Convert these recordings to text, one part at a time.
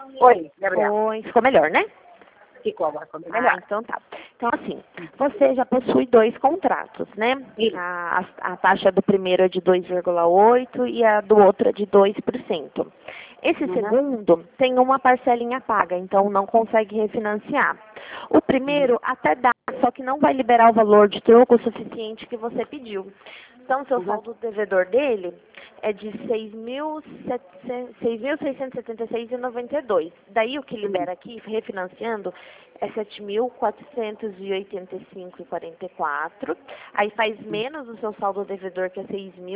Oi, Gabriela. Oi, ficou melhor, né? Ficou agora, ficou melhor. Então tá. Então assim, você já possui 2 contratos, né? Isso. A taxa do primeiro é de 2,8 e a do outro é de 2%. Esse segundo tem uma parcelinha paga, então não consegue refinanciar. O primeiro até dá, só que não vai liberar o valor de troco suficiente que você pediu. Então, seu saldo devedor dele é de 6.676,92. Daí, o que libera aqui, refinanciando, é 7.485,44. Aí faz menos o seu saldo devedor, que é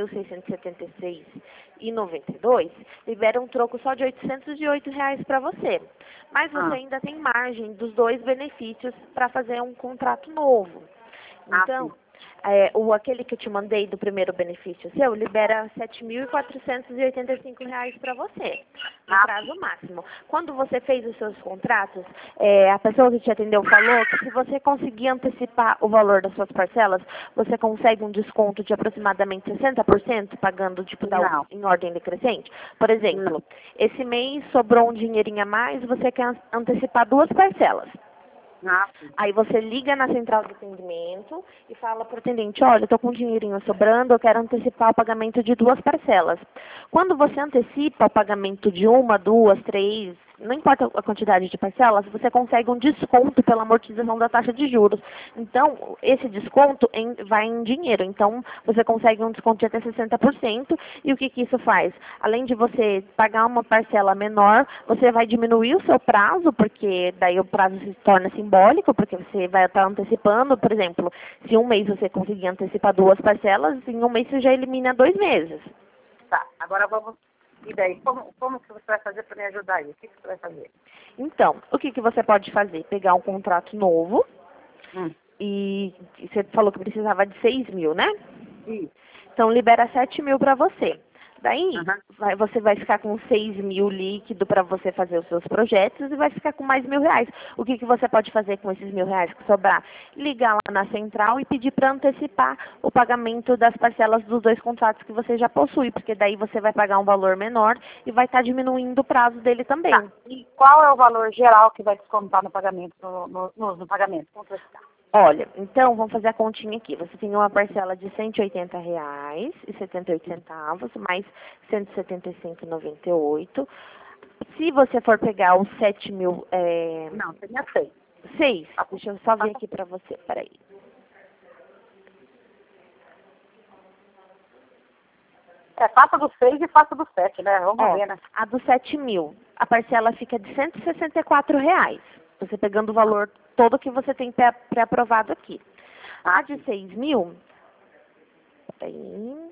6.676,92. Libera um troco só de R$ 808 para você. Mas você ainda tem margem dos 2 benefícios para fazer um contrato novo. Então, aquele que eu te mandei do primeiro benefício seu, libera R$ 7.485 para você, no prazo máximo. Quando você fez os seus contratos, a pessoa que te atendeu falou que se você conseguir antecipar o valor das suas parcelas, você consegue um desconto de aproximadamente 60%, pagando em ordem decrescente. Por exemplo, esse mês sobrou um dinheirinho a mais, você quer antecipar 2 parcelas. Aí você liga na central de atendimento e fala para o atendente, olha, eu tô com um dinheirinho sobrando, eu quero antecipar o pagamento de 2 parcelas. Quando você antecipa o pagamento de 1, 2, 3, não importa a quantidade de parcelas, você consegue um desconto pela amortização da taxa de juros. Então, esse desconto vai em dinheiro. Então, você consegue um desconto de até 60%. E o que isso faz? Além de você pagar uma parcela menor, você vai diminuir o seu prazo, porque daí o prazo se torna simbólico, porque você vai estar antecipando, por exemplo, se um mês você conseguir antecipar 2 parcelas, em um mês você já elimina 2 meses. Tá, agora vamos... E daí, como que você vai fazer para me ajudar aí? O que você vai fazer? Então, o que você pode fazer? Pegar um contrato novo, e você falou que precisava de 6 mil, né? Isso. Então, libera 7 mil para você. Daí, você vai ficar com 6 mil líquido para você fazer os seus projetos e vai ficar com mais R$ 1.000. O que você pode fazer com esses R$ 1.000 que sobrar? Ligar lá na central e pedir para antecipar o pagamento das parcelas dos 2 contratos que você já possui, porque daí você vai pagar um valor menor e vai estar diminuindo o prazo dele também. Tá. E qual é o valor geral que vai descontar no pagamento, no pagamento? Como vai ficar? Olha, então, vamos fazer a continha aqui. Você tem uma parcela de R$ 180,78, mais R$ 175,98. Se você for pegar os 7 mil... Não, seria 6. 6? Deixa eu só ver aqui para você, peraí. Faça do 6 e faça do 7, né? Vamos ver, né? A dos 7 mil, a parcela fica de R$ 164,00. Você pegando o valor todo que você tem pré-aprovado aqui. A de 6 mil, peraí.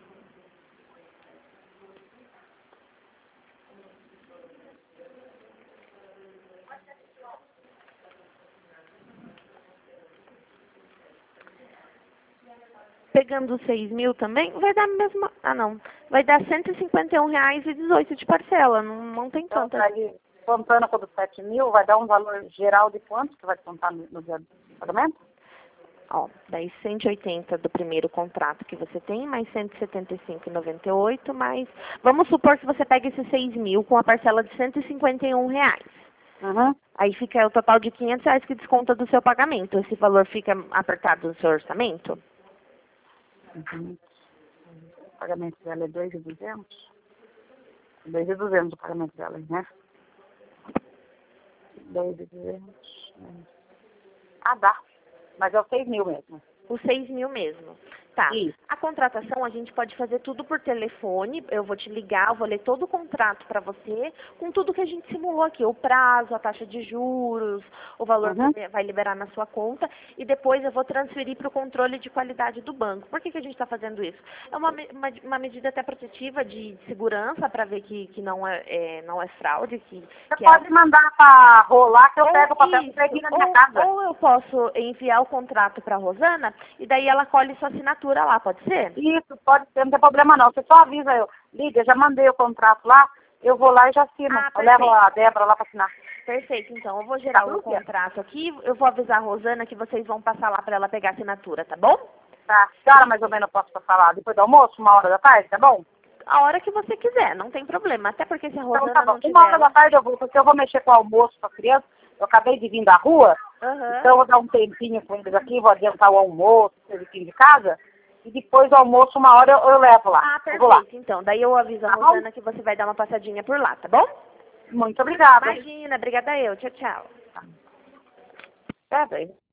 Pegando 6 mil também, vai dar a mesma... Ah, não. Vai dar R$ 151,18 de parcela. Não tem Então, tanta... aí, contando com os 7 mil, vai dar um valor geral de quanto que vai contar no dia do pagamento? Daí 180 do primeiro contrato que você tem, mais 175,98, mais... Vamos supor que você pegue esses 6 mil com a parcela de R$ 151,00. Aí fica o total de R$ 500 que desconta do seu pagamento. Esse valor fica apertado no seu orçamento? O pagamento dela é 2.200? 2.200 o pagamento dela, né? 2.200. Dá. Mas é os 6 mil mesmo. Os 6 mil mesmo. Tá. Isso. A contratação a gente pode fazer tudo por telefone. Eu vou te ligar, eu vou ler todo o contrato para você, com tudo que a gente simulou aqui. O prazo, a taxa de juros, o valor que vai liberar na sua conta. E depois eu vou transferir para o controle de qualidade do banco. Por que a gente está fazendo isso? É uma medida até protetiva de segurança para ver que não é fraude. Você pode mandar para rolar que eu pego o papel e entrego na minha casa. Ou eu posso enviar o contrato para a Rosana e daí ela colhe sua assinatura lá, pode ser? Isso, pode ser, não tem problema não. Você só avisa eu. Liga, já mandei o contrato lá, eu vou lá e já assino. Eu levo a Débora lá para assinar. Perfeito, então. Eu vou gerar o contrato aqui, eu vou avisar a Rosana que vocês vão passar lá para ela pegar a assinatura, tá bom? Tá. Que hora mais ou menos eu posso passar lá? Depois do almoço, 1 hora da tarde, tá bom? a hora que você quiser, não tem problema. Até porque se a Então Rosana tá bom. não tiver... 1 hora da tarde eu vou, porque eu vou mexer com o almoço com a criança. Eu acabei de vir da rua, então eu vou dar um tempinho com eles aqui, vou adiantar o almoço, o serviço de casa, e depois do almoço, 1 hora eu levo lá. Ah, Eu vou lá. perfeito. Então, daí eu aviso a Tá bom? Rosana que você vai dar uma passadinha por lá, tá bom? Muito obrigada. Imagina, obrigada eu. Tchau, tchau. Tá bem.